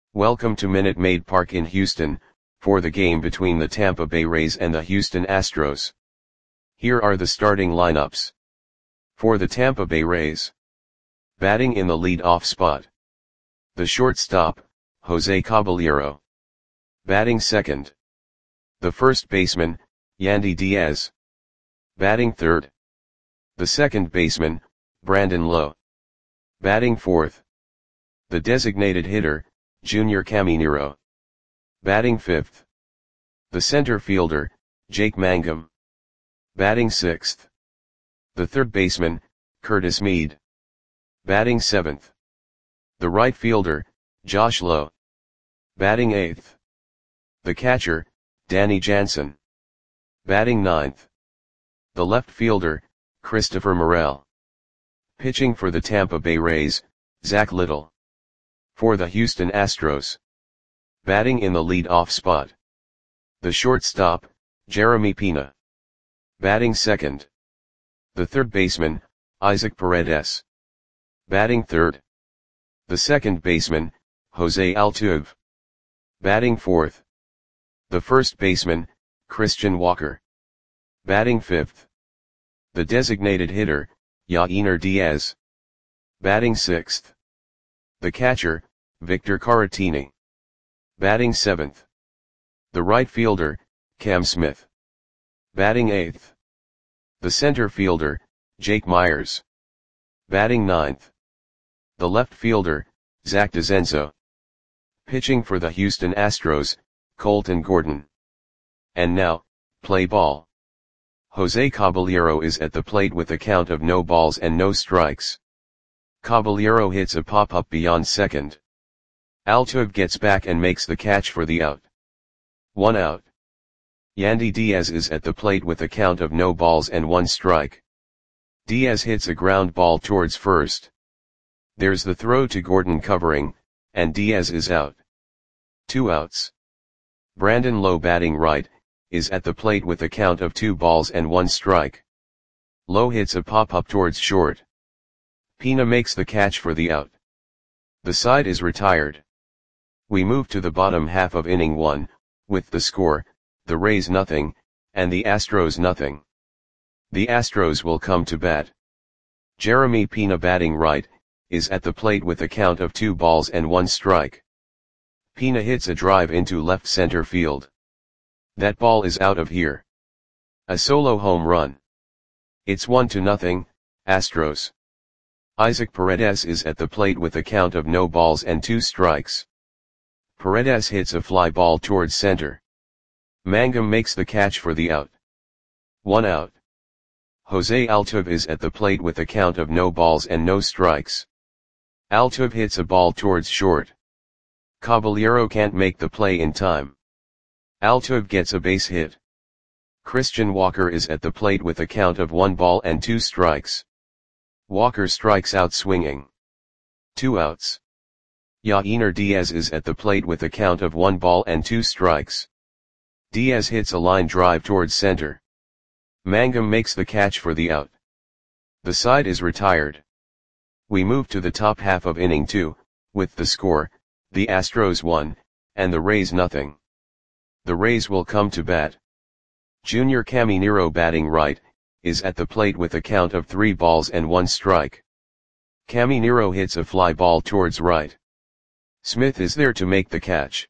Welcome to Minute Maid Park in Houston, for the game between the Tampa Bay Rays and the Houston Astros. Here are the starting lineups. For the Tampa Bay Rays. Batting in the lead-off spot. The shortstop, Jose Caballero. Batting second. The first baseman, Yandy Diaz. Batting third. The second baseman, Brandon Lowe. Batting fourth. The designated hitter, Junior Caminero. Batting fifth. The center fielder, Jake Mangum. Batting sixth. The third baseman, Curtis Mead. Batting seventh. The right fielder, Josh Lowe. Batting eighth. The catcher, Danny Jansen. Batting ninth. The left fielder, Christopher Morel. Pitching for the Tampa Bay Rays, Zach Little. For the Houston Astros. Batting in the lead-off spot. The shortstop, Jeremy Pena. Batting second. The third baseman, Isaac Paredes. Batting third. The second baseman, Jose Altuve. Batting fourth. The first baseman, Christian Walker. Batting fifth. The designated hitter, Yainer Diaz. Batting sixth. The catcher, Victor Caratini. Batting seventh. The right fielder, Cam Smith. Batting eighth. The center fielder, Jake Myers. Batting ninth. The left fielder, Zach DeZenzo. Pitching for the Houston Astros, Colton Gordon. And now, play ball. Jose Caballero is at the plate with a count of no balls and no strikes. Caballero hits a pop-up beyond second. Altuve gets back and makes the catch for the out. 1 out. Yandy Diaz is at the plate with a count of no balls and 1 strike. Diaz hits a ground ball towards first. There's the throw to Gordon covering, and Diaz is out. 2 outs. Brandon Lowe, batting right, is at the plate with a count of 2 balls and 1 strike. Lowe hits a pop-up towards short. Pena makes the catch for the out. The side is retired. We move to the bottom half of inning 1, with the score, the Rays nothing, and the Astros nothing. The Astros will come to bat. Jeremy Pena, batting right, is at the plate with a count of 2 balls and 1 strike. Pena hits a drive into left center field. That ball is out of here. A solo home run. It's 1-0, Astros. Isaac Paredes is at the plate with a count of no balls and 2 strikes. Paredes hits a fly ball towards center. Mangum makes the catch for the out. 1 out. Jose Altuve is at the plate with a count of no balls and no strikes. Altuve hits a ball towards short. Caballero can't make the play in time. Altuve gets a base hit. Christian Walker is at the plate with a count of 1 ball and 2 strikes. Walker strikes out swinging. 2 outs. Yainer Diaz is at the plate with a count of 1 ball and 2 strikes. Diaz hits a line drive towards center. Mangum makes the catch for the out. The side is retired. We move to the top half of inning 2, with the score, the Astros 1, and the Rays nothing. The Rays will come to bat. Junior Caminero, batting right, is at the plate with a count of 3 balls and 1 strike. Caminero hits a fly ball towards right. Smith is there to make the catch.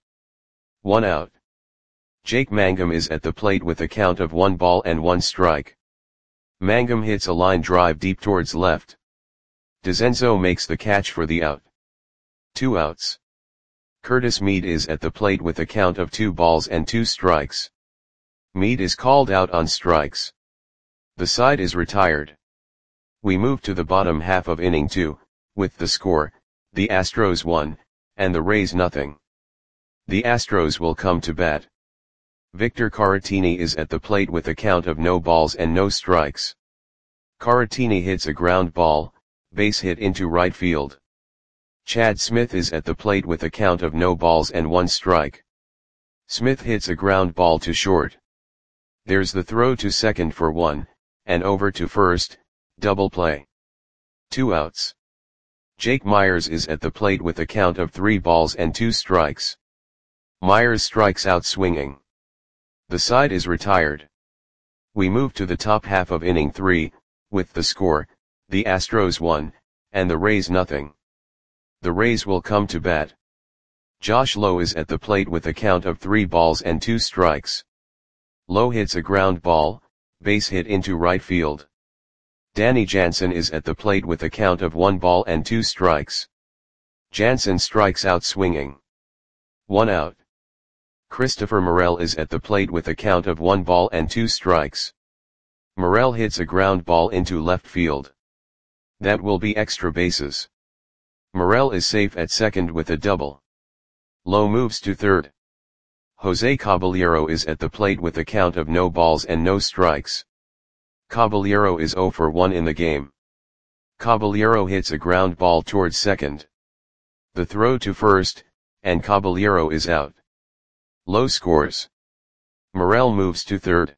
1 out. Jake Mangum is at the plate with a count of 1 ball and 1 strike. Mangum hits a line drive deep towards left. DeZenzo makes the catch for the out. 2 outs. Curtis Mead is at the plate with a count of 2 balls and 2 strikes. Mead is called out on strikes. The side is retired. We move to the bottom half of inning 2, with the score, the Astros 1, and the Rays nothing. The Astros will come to bat. Victor Caratini is at the plate with a count of no balls and no strikes. Caratini hits a ground ball, base hit into right field. Chad Smith is at the plate with a count of no balls and 1 strike. Smith hits a ground ball to short. There's the throw to second for 1, and over to first, double play. 2 outs. Jake Myers is at the plate with a count of 3 balls and 2 strikes. Myers strikes out swinging. The side is retired. We move to the top half of inning 3, with the score, the Astros 1, and the Rays nothing. The Rays will come to bat. Josh Lowe is at the plate with a count of 3 balls and 2 strikes. Lowe hits a ground ball, base hit into right field. Danny Jansen is at the plate with a count of 1 ball and 2 strikes. Jansen strikes out swinging. 1 out. Christopher Morel is at the plate with a count of 1 ball and 2 strikes. Morel hits a ground ball into left field. That will be extra bases. Morel is safe at second with a double. Lowe moves to third. Jose Caballero is at the plate with a count of no balls and no strikes. Caballero is 0 for 1 in the game. Caballero hits a ground ball towards second. The throw to first, and Caballero is out. Lowe scores. Morel moves to third.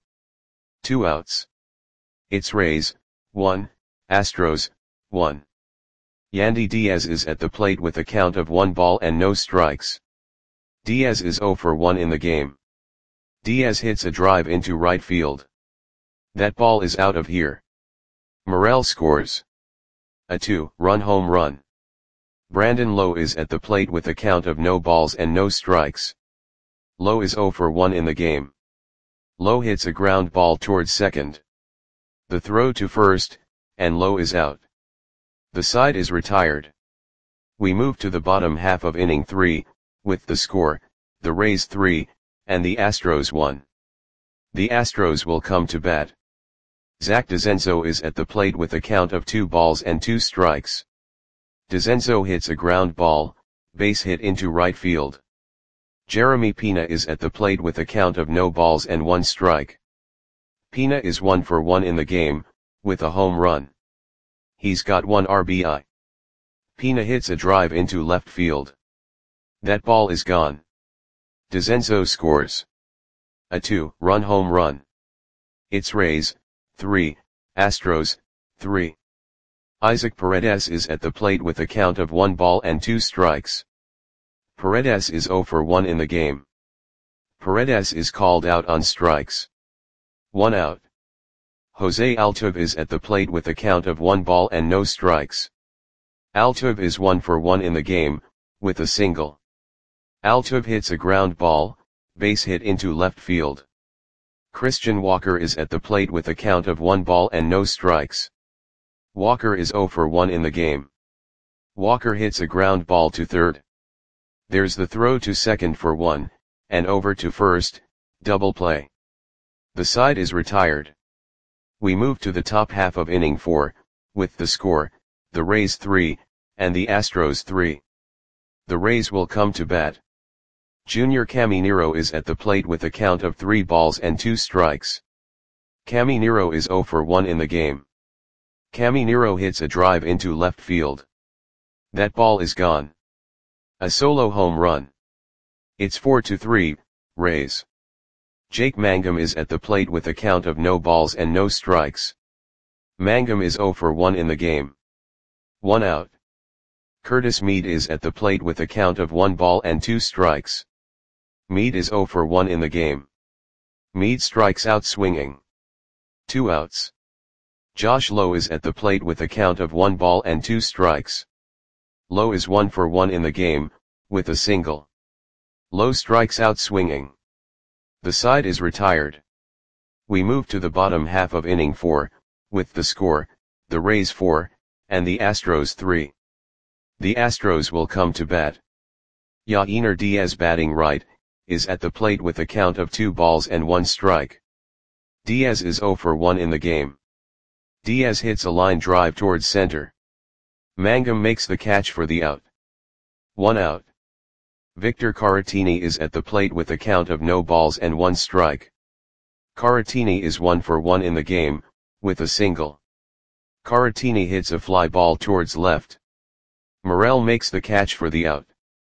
2 outs. It's Rays, 1, Astros, 1. Yandy Diaz is at the plate with a count of 1 ball and no strikes. Diaz is 0 for 1 in the game. Diaz hits a drive into right field. That ball is out of here. Morel scores. A 2-run home run. Brandon Lowe is at the plate with a count of no balls and no strikes. Lowe is 0 for 1 in the game. Lowe hits a ground ball towards second. The throw to first, and Lowe is out. The side is retired. We move to the bottom half of inning 3, with the score, the Rays 3, and the Astros 1. The Astros will come to bat. Zach DeZenzo is at the plate with a count of 2 balls and 2 strikes. DeZenzo hits a ground ball, base hit into right field. Jeremy Pena is at the plate with a count of no balls and 1 strike. Pena is 1 for 1 in the game, with a home run. He's got 1 RBI. Pena hits a drive into left field. That ball is gone. DeZenzo scores. A 2-run home run. It's Rays, 3, Astros, 3. Isaac Paredes is at the plate with a count of 1 ball and 2 strikes. Paredes is 0 for 1 in the game. Paredes is called out on strikes. 1 out. Jose Altuve is at the plate with a count of 1 ball and no strikes. Altuve is 1 for 1 in the game, with a single. Altuve hits a ground ball, base hit into left field. Christian Walker is at the plate with a count of 1 ball and no strikes. Walker is 0 for 1 in the game. Walker hits a ground ball to third. There's the throw to second for 1, and over to first, double play. The side is retired. We move to the top half of inning 4, with the score, the Rays 3, and the Astros 3. The Rays will come to bat. Junior Caminero is at the plate with a count of 3 balls and 2 strikes. Caminero is 0 for 1 in the game. Caminero hits a drive into left field. That ball is gone. A solo home run. It's 4-3, Rays. Jake Mangum is at the plate with a count of no balls and no strikes. Mangum is 0 for 1 in the game. 1 out. Curtis Mead is at the plate with a count of 1 ball and 2 strikes. Mead is 0 for 1 in the game. Mead strikes out swinging. 2 outs. Josh Lowe is at the plate with a count of 1 ball and 2 strikes. Lowe is 1 for 1 in the game, with a single. Lowe strikes out swinging. The side is retired. We move to the bottom half of inning 4, with the score, the Rays 4, and the Astros 3. The Astros will come to bat. Yainer Diaz, batting right, is at the plate with a count of 2 balls and 1 strike. Diaz is 0 for 1 in the game. Diaz hits a line drive towards center. Mangum makes the catch for the out. 1 out. Victor Caratini is at the plate with a count of no balls and 1 strike. Caratini is 1 for 1 in the game, with a single. Caratini hits a fly ball towards left. Morel makes the catch for the out.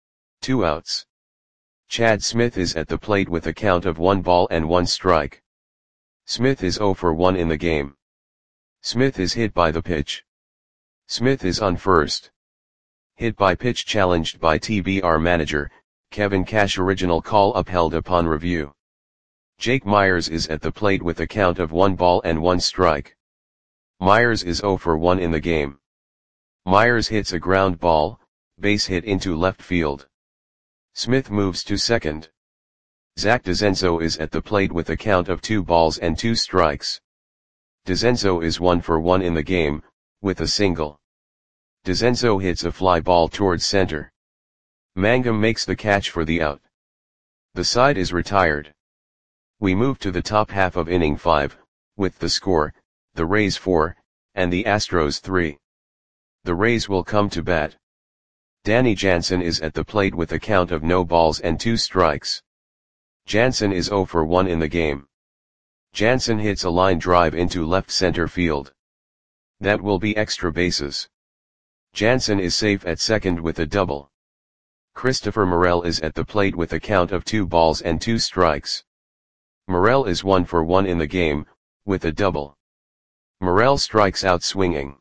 2 outs. Chad Smith is at the plate with a count of 1 ball and 1 strike. Smith is 0 for 1 in the game. Smith is hit by the pitch. Smith is on first. Hit by pitch challenged by TBR manager, Kevin Cash. Original call upheld upon review. Jake Meyers is at the plate with a count of 1 ball and 1 strike. Meyers is 0 for 1 in the game. Meyers hits a ground ball, base hit into left field. Smith moves to second. Zach DeZenzo is at the plate with a count of 2 balls and 2 strikes. DeZenzo is 1 for 1 in the game, with a single. DeZenzo hits a fly ball towards center. Mangum makes the catch for the out. The side is retired. We move to the top half of inning 5, with the score, the Rays 4, and the Astros 3. The Rays will come to bat. Danny Jansen is at the plate with a count of no balls and 2 strikes. Jansen is 0 for 1 in the game. Jansen hits a line drive into left center field. That will be extra bases. Jansen is safe at second with a double. Christopher Morel is at the plate with a count of 2 balls and 2 strikes. Morel is 1 for 1 in the game, with a double. Morel strikes out swinging.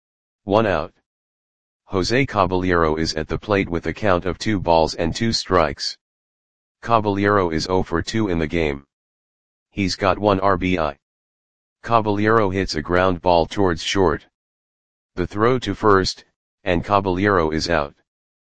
1 out. Jose Caballero is at the plate with a count of 2 balls and 2 strikes. Caballero is 0 for 2 in the game. He's got 1 RBI. Caballero hits a ground ball towards short. The throw to first, and Caballero is out.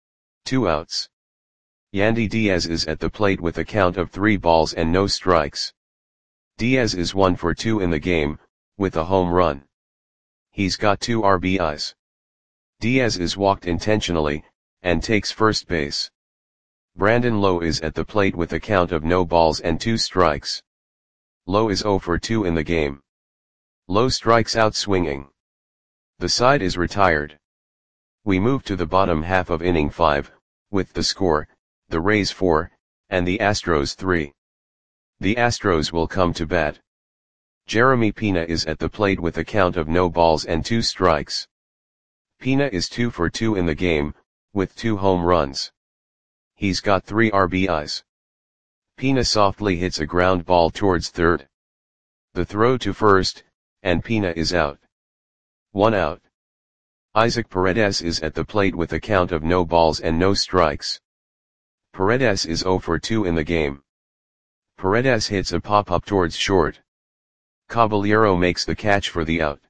2 outs. Yandy Diaz is at the plate with a count of 3 balls and no strikes. Diaz is 1 for 2 in the game, with a home run. He's got 2 RBIs. Diaz is walked intentionally, and takes first base. Brandon Lowe is at the plate with a count of no balls and 2 strikes. Lowe is 0 for 2 in the game. Lowe strikes out swinging. The side is retired. We move to the bottom half of inning 5, with the score, the Rays 4, and the Astros 3. The Astros will come to bat. Jeremy Pena is at the plate with a count of no balls and 2 strikes. Pena is 2 for 2 in the game, with 2 home runs. He's got 3 RBIs. Pena softly hits a ground ball towards third. The throw to first, and Pena is out. 1 out. Isaac Paredes is at the plate with a count of no balls and no strikes. Paredes is 0 for 2 in the game. Paredes hits a pop-up towards short. Caballero makes the catch for the out.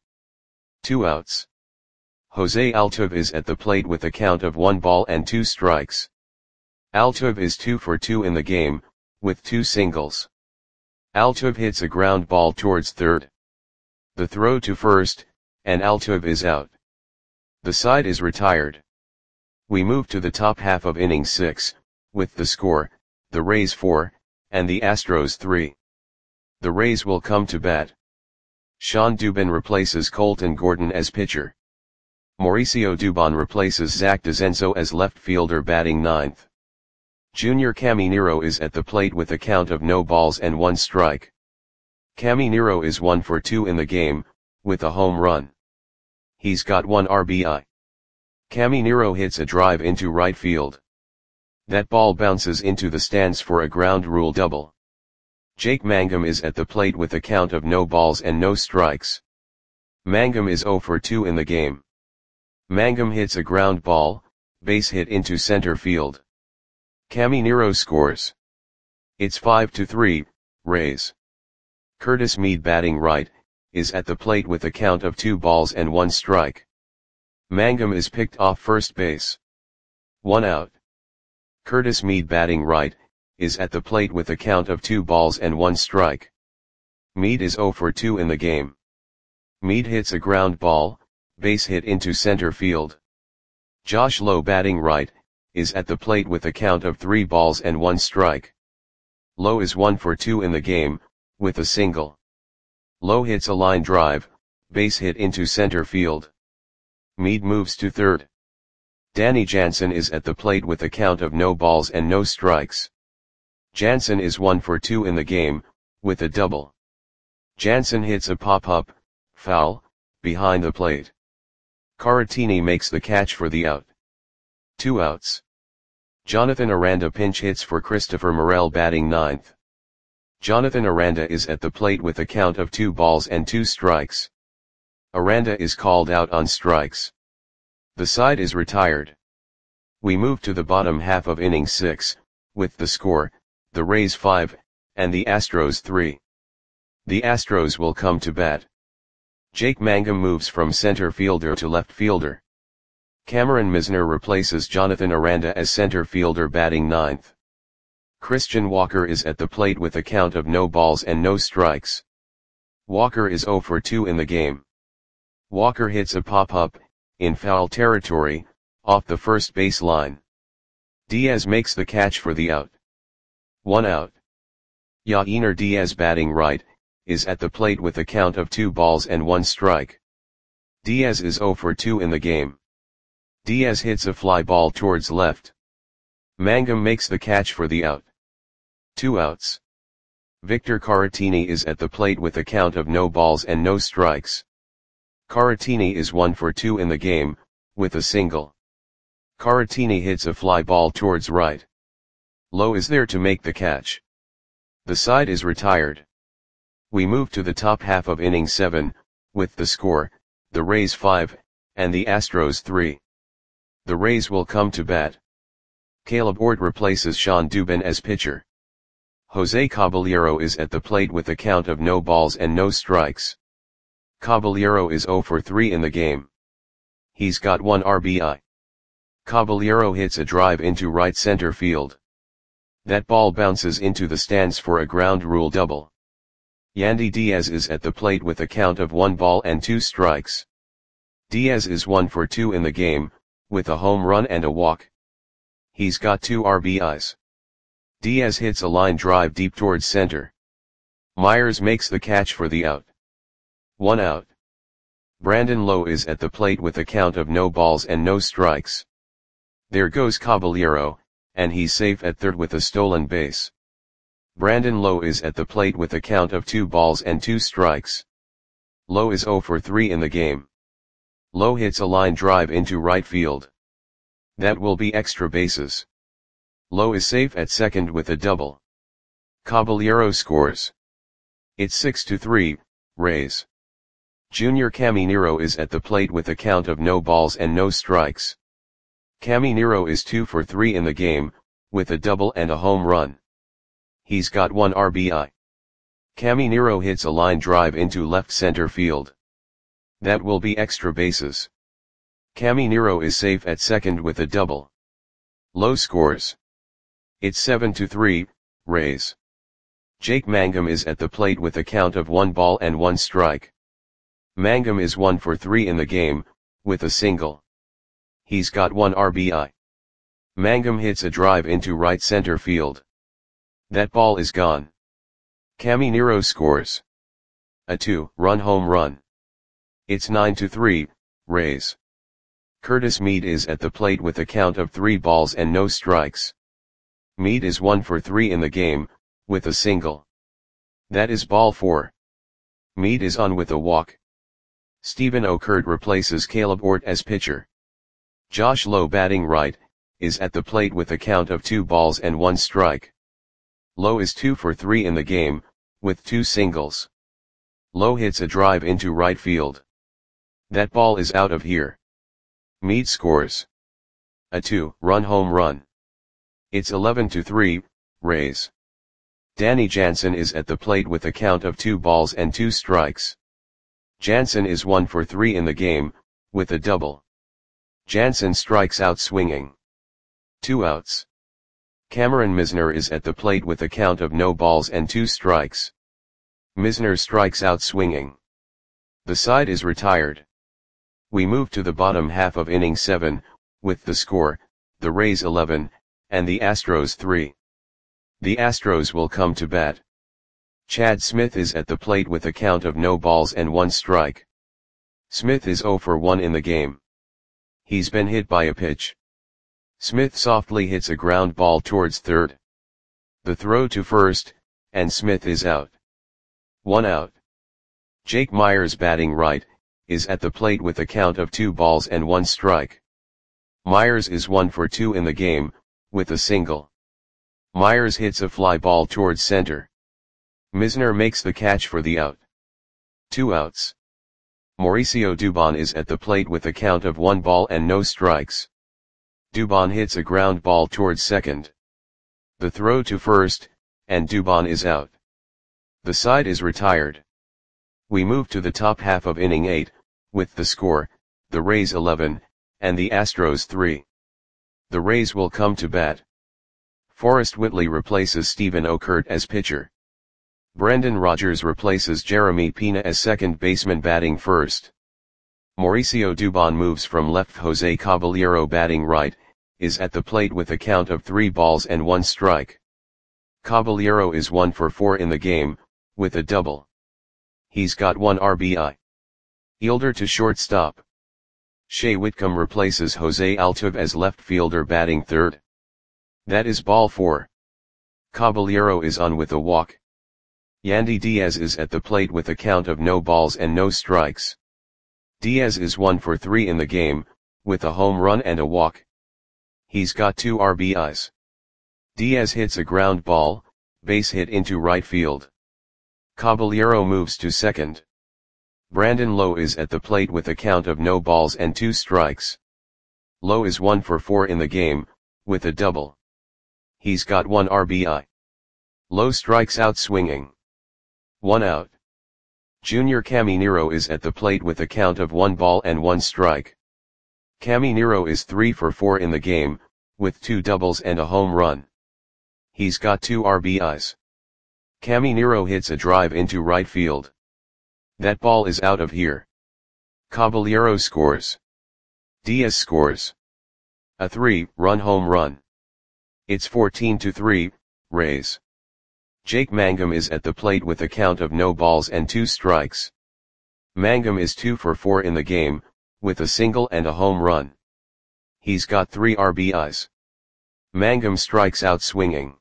2 outs. Jose Altuve is at the plate with a count of 1 ball and 2 strikes. Altuve is 2 for 2 in the game, with 2 singles. Altuve hits a ground ball towards third. The throw to first, and Altuve is out. The side is retired. We move to the top half of inning 6, with the score, the Rays 4, and the Astros 3. The Rays will come to bat. Sean Dubin replaces Colton Gordon as pitcher. Mauricio Dubon replaces Zach DeZenzo as left fielder batting 9th. Junior Caminero is at the plate with a count of no balls and 1 strike. Caminero is 1 for 2 in the game, with a home run. He's got 1 RBI. Caminero hits a drive into right field. That ball bounces into the stands for a ground rule double. Jake Mangum is at the plate with a count of no balls and no strikes. Mangum is 0 for 2 in the game. Mangum hits a ground ball, base hit into center field. Caminero scores. It's 5-3, Rays. Curtis Mead batting right, is at the plate with a count of 2 balls and 1 strike. Mangum is picked off first base. 1 out. Curtis Mead batting right, is at the plate with a count of 2 balls and 1 strike. Mead is 0 for 2 in the game. Mead hits a ground ball, base hit into center field. Josh Lowe batting right, is at the plate with a count of 3 balls and 1 strike. Lowe is 1 for 2 in the game, with a single. Lowe hits a line drive, base hit into center field. Mead moves to third. Danny Jansen is at the plate with a count of no balls and no strikes. Jansen is 1 for 2 in the game, with a double. Jansen hits a pop-up, foul, behind the plate. Caratini makes the catch for the out. 2 outs. Jonathan Aranda pinch hits for Christopher Morel batting 9th. Jonathan Aranda is at the plate with a count of 2 balls and 2 strikes. Aranda is called out on strikes. The side is retired. We move to the bottom half of inning 6, with the score, the Rays 5, and the Astros 3. The Astros will come to bat. Jake Mangum moves from center fielder to left fielder. Cameron Misner replaces Jonathan Aranda as center fielder batting ninth. Christian Walker is at the plate with a count of no balls and no strikes. Walker is 0 for 2 in the game. Walker hits a pop-up, in foul territory, off the first base line. Diaz makes the catch for the out. 1 out. Yainer Diaz batting right, is at the plate with a count of 2 balls and 1 strike. Diaz is 0 for 2 in the game. Diaz hits a fly ball towards left. Mangum makes the catch for the out. 2 outs. Victor Caratini is at the plate with a count of no balls and no strikes. Caratini is 1 for 2 in the game, with a single. Caratini hits a fly ball towards right. Lowe is there to make the catch. The side is retired. We move to the top half of inning 7, with the score, the Rays 5, and the Astros 3. The Rays will come to bat. Caleb Ort replaces Sean Dubin as pitcher. Jose Caballero is at the plate with a count of no balls and no strikes. Caballero is 0 for 3 in the game. He's got 1 RBI. Caballero hits a drive into right center field. That ball bounces into the stands for a ground rule double. Yandy Diaz is at the plate with a count of 1 ball and 2 strikes. Diaz is 1 for 2 in the game, with a home run and a walk. He's got 2 RBIs. Diaz hits a line drive deep towards center. Myers makes the catch for the out. 1 out. Brandon Lowe is at the plate with a count of no balls and no strikes. There goes Caballero, and he's safe at third with a stolen base. Brandon Lowe is at the plate with a count of 2 balls and 2 strikes. Lowe is 0 for 3 in the game. Lowe hits a line drive into right field. That will be extra bases. Lowe is safe at second with a double. Caballero scores. It's 6-3, Rays. Junior Caminero is at the plate with a count of no balls and no strikes. Caminero is 2 for 3 in the game, with a double and a home run. He's got 1 RBI. Caminero hits a line drive into left center field. That will be extra bases. Caminero is safe at second with a double. Lowe scores. It's 7-3, Rays. Jake Mangum is at the plate with a count of 1 ball and 1 strike. Mangum is 1 for 3 in the game, with a single. He's got 1 RBI. Mangum hits a drive into right center field. That ball is gone. Caminero scores. A 2-run home run. It's 9-3, Rays. Curtis Mead is at the plate with a count of 3 balls and no strikes. Mead is 1 for 3 in the game, with a single. That is ball 4. Mead is on with a walk. Stephen Okert replaces Caleb Ort as pitcher. Josh Lowe batting right, is at the plate with a count of 2 balls and 1 strike. Lowe is 2 for 3 in the game, with 2 singles. Lowe hits a drive into right field. That ball is out of here. Mead scores. A 2-run home run. It's 11-3, Rays. Danny Jansen is at the plate with a count of 2 balls and 2 strikes. Jansen is 1 for 3 in the game, with a double. Jansen strikes out swinging. 2 outs. Cameron Misner is at the plate with a count of no balls and 2 strikes. Misner strikes out swinging. The side is retired. We move to the bottom half of inning 7, with the score, the Rays 11, and the Astros 3. The Astros will come to bat. Chad Smith is at the plate with a count of no balls and 1 strike. Smith is 0 for 1 in the game. He's been hit by a pitch. Smith softly hits a ground ball towards third. The throw to first, and Smith is out. 1 out. Jake Myers batting right, is at the plate with a count of 2 balls and 1 strike. Myers is 1 for 2 in the game, with a single. Myers hits a fly ball towards center. Misner makes the catch for the out. 2 outs. Mauricio Dubon is at the plate with a count of 1 ball and no strikes. Dubon hits a ground ball towards second. The throw to first, and Dubon is out. The side is retired. We move to the top half of inning 8, with the score, the Rays 11, and the Astros 3. The Rays will come to bat. Forrest Whitley replaces Stephen Okert as pitcher. Brendan Rodgers replaces Jeremy Pena as second baseman batting first. Mauricio Dubon moves from left. Jose Caballero batting right, is at the plate with a count of 3 balls and 1 strike. Caballero is 1 for 4 in the game, with a double. He's got 1 RBI. Fielder to shortstop. Shea Whitcomb replaces Jose Altuve as left fielder batting third. That is ball 4. Caballero is on with a walk. Yandy Diaz is at the plate with a count of no balls and no strikes. Diaz is 1 for 3 in the game, with a home run and a walk. He's got 2 RBIs. Diaz hits a ground ball, base hit into right field. Caballero moves to second. Brandon Lowe is at the plate with a count of no balls and 2 strikes. Lowe is 1 for 4 in the game, with a double. He's got 1 RBI. Lowe strikes out swinging. 1 out. Junior Caminero is at the plate with a count of 1 ball and 1 strike. Caminero is 3 for 4 in the game, with 2 doubles and a home run. He's got 2 RBIs. Caminero hits a drive into right field. That ball is out of here. Caballero scores. Diaz scores. A 3-run home run. It's 14-3, Rays. Jake Mangum is at the plate with a count of no balls and 2 strikes. Mangum is 2 for 4 in the game, with a single and a home run. He's got 3 RBIs. Mangum strikes out swinging.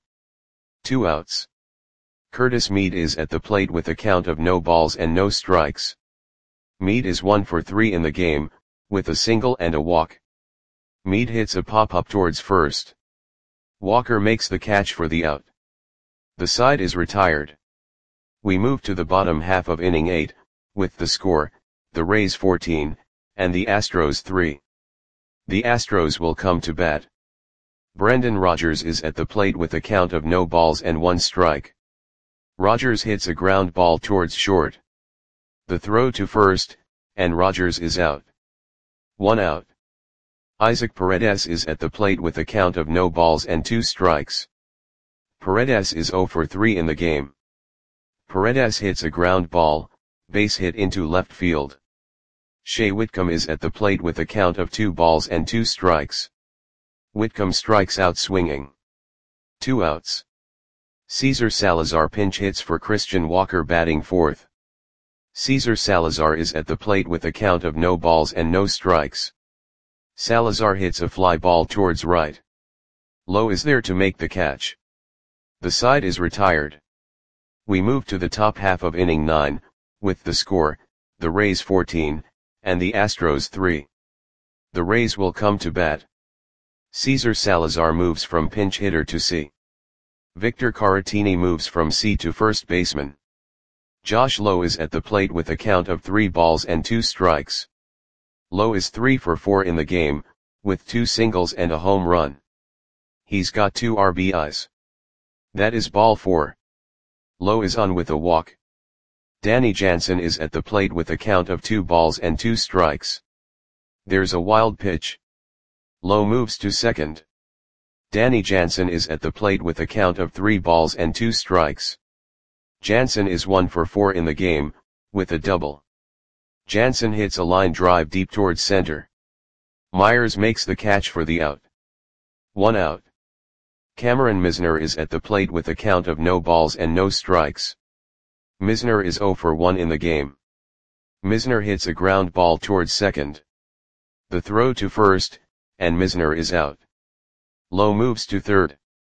2 outs. Curtis Mead is at the plate with a count of no balls and no strikes. Mead is 1 for 3 in the game, with a single and a walk. Mead hits a pop-up towards first. Walker makes the catch for the out. The side is retired. We move to the bottom half of inning 8, with the score, the Rays 14, and the Astros 3. The Astros will come to bat. Brendan Rodgers is at the plate with a count of no balls and 1 strike. Rodgers hits a ground ball towards short. The throw to first, and Rodgers is out. 1 out. Isaac Paredes is at the plate with a count of no balls and 2 strikes. Paredes is 0 for 3 in the game. Paredes hits a ground ball, base hit into left field. Shea Whitcomb is at the plate with a count of 2 balls and 2 strikes. Whitcomb strikes out swinging. 2 outs. Cesar Salazar pinch hits for Christian Walker batting fourth. Cesar Salazar is at the plate with a count of no balls and no strikes. Salazar hits a fly ball towards right. Lowe is there to make the catch. The side is retired. We move to the top half of inning 9, with the score, the Rays 14, and the Astros 3. The Rays will come to bat. Cesar Salazar moves from pinch hitter to C. Victor Caratini moves from C to first baseman. Josh Lowe is at the plate with a count of 3 balls and 2 strikes. Lowe is 3 for 4 in the game, with 2 singles and a home run. He's got 2 RBIs. That is ball 4. Lowe is on with a walk. Danny Jansen is at the plate with a count of 2 balls and 2 strikes. There's a wild pitch. Lowe moves to second. Danny Jansen is at the plate with a count of 3 balls and 2 strikes. Jansen is 1 for 4 in the game, with a double. Jansen hits a line drive deep towards center. Myers makes the catch for the out. 1 out. Cameron Misner is at the plate with a count of no balls and no strikes. Misner is 0 for 1 in the game. Misner hits a ground ball towards second. The throw to first, and Misner is out. Lowe moves to third.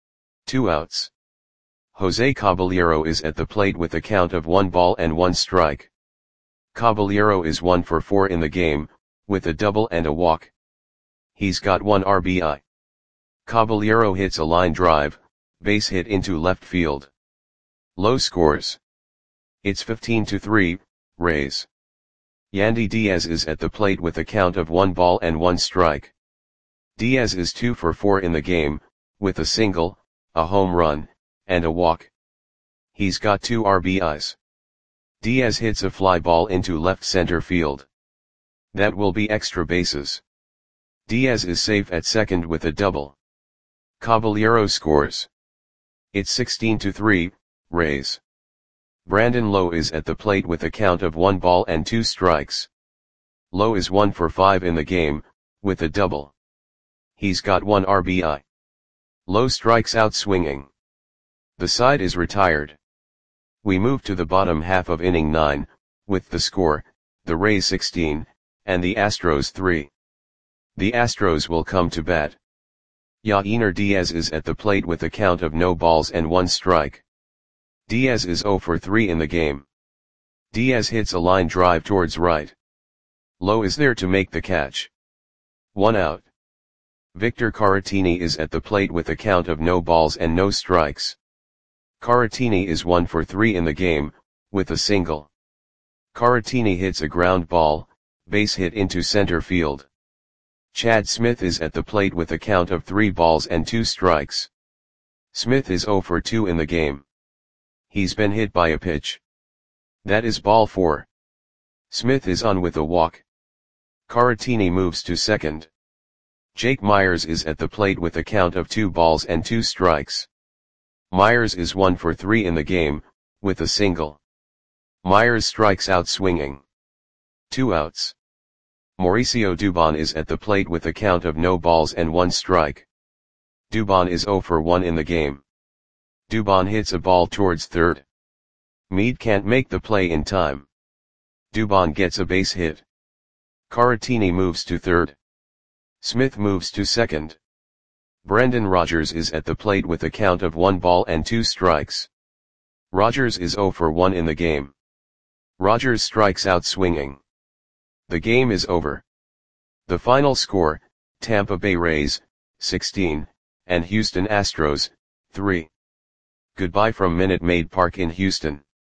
2 outs. Jose Caballero is at the plate with a count of 1 ball and 1 strike. Caballero is 1 for 4 in the game, with a double and a walk. He's got 1 RBI. Caballero hits a line drive, base hit into left field. Lowe scores. It's 15-3, Rays. Yandy Diaz is at the plate with a count of 1 ball and 1 strike. Diaz is 2 for 4 in the game, with a single, a home run, and a walk. He's got 2 RBIs. Diaz hits a fly ball into left center field. That will be extra bases. Diaz is safe at second with a double. Caballero scores. It's 16-3, Rays. Brandon Lowe is at the plate with a count of 1 ball and 2 strikes. Lowe is 1 for 5 in the game, with a double. He's got 1 RBI. Lowe strikes out swinging. The side is retired. We move to the bottom half of inning 9, with the score, the Rays 16, and the Astros 3. The Astros will come to bat. Yainer Diaz is at the plate with a count of no balls and 1 strike. Diaz is 0 for 3 in the game. Diaz hits a line drive towards right. Lowe is there to make the catch. 1 out. Victor Caratini is at the plate with a count of no balls and no strikes. Caratini is 1 for 3 in the game, with a single. Caratini hits a ground ball, base hit into center field. Chad Smith is at the plate with a count of 3 balls and 2 strikes. Smith is 0 for 2 in the game. He's been hit by a pitch. That is ball 4. Smith is on with a walk. Caratini moves to second. Jake Myers is at the plate with a count of 2 balls and 2 strikes. Myers is 1 for 3 in the game, with a single. Myers strikes out swinging. 2 outs. Mauricio Dubon is at the plate with a count of no balls and 1 strike. Dubon is 0 for 1 in the game. Dubon hits a ball towards third. Meade can't make the play in time. Dubon gets a base hit. Caratini moves to third. Smith moves to second. Brendan Rodgers is at the plate with a count of 1 ball and 2 strikes. Rodgers is 0 for 1 in the game. Rodgers strikes out swinging. The game is over. The final score, Tampa Bay Rays, 16, and Houston Astros, 3. Goodbye from Minute Maid Park in Houston.